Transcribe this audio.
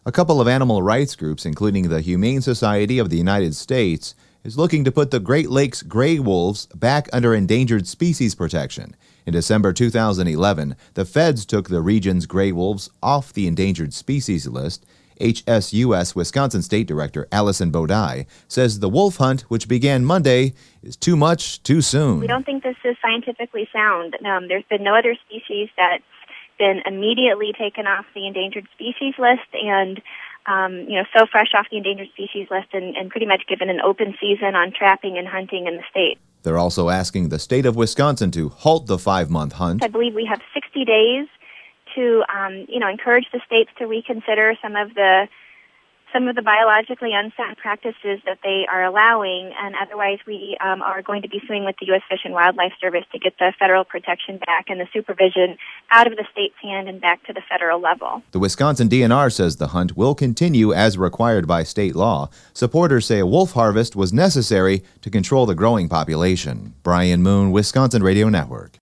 A couple of animal rights groups, including the Humane Society of the United States, is looking to put the Great Lakes gray wolves back under endangered species protection. In December 2011, the feds took the region's gray wolves off the endangered species list. HSUS Wisconsin State Director Allison Bodie says the wolf hunt, which began Monday, is too much too soon. We don't think this is scientifically sound. There's been no other species that's been immediately taken off the endangered species list and so fresh off the endangered species list and pretty much given an open season on trapping and hunting in the state. They're also asking the state of Wisconsin to halt the 5-month hunt. I believe we have 60 days to encourage the states to reconsider some of the biologically unsound practices that they are allowing, and otherwise we are going to be suing with the U.S. Fish and Wildlife Service to get the federal protection back and the supervision out of the state's hand and back to the federal level. The Wisconsin DNR says the hunt will continue as required by state law. Supporters say a wolf harvest was necessary to control the growing population. Brian Moon, Wisconsin Radio Network.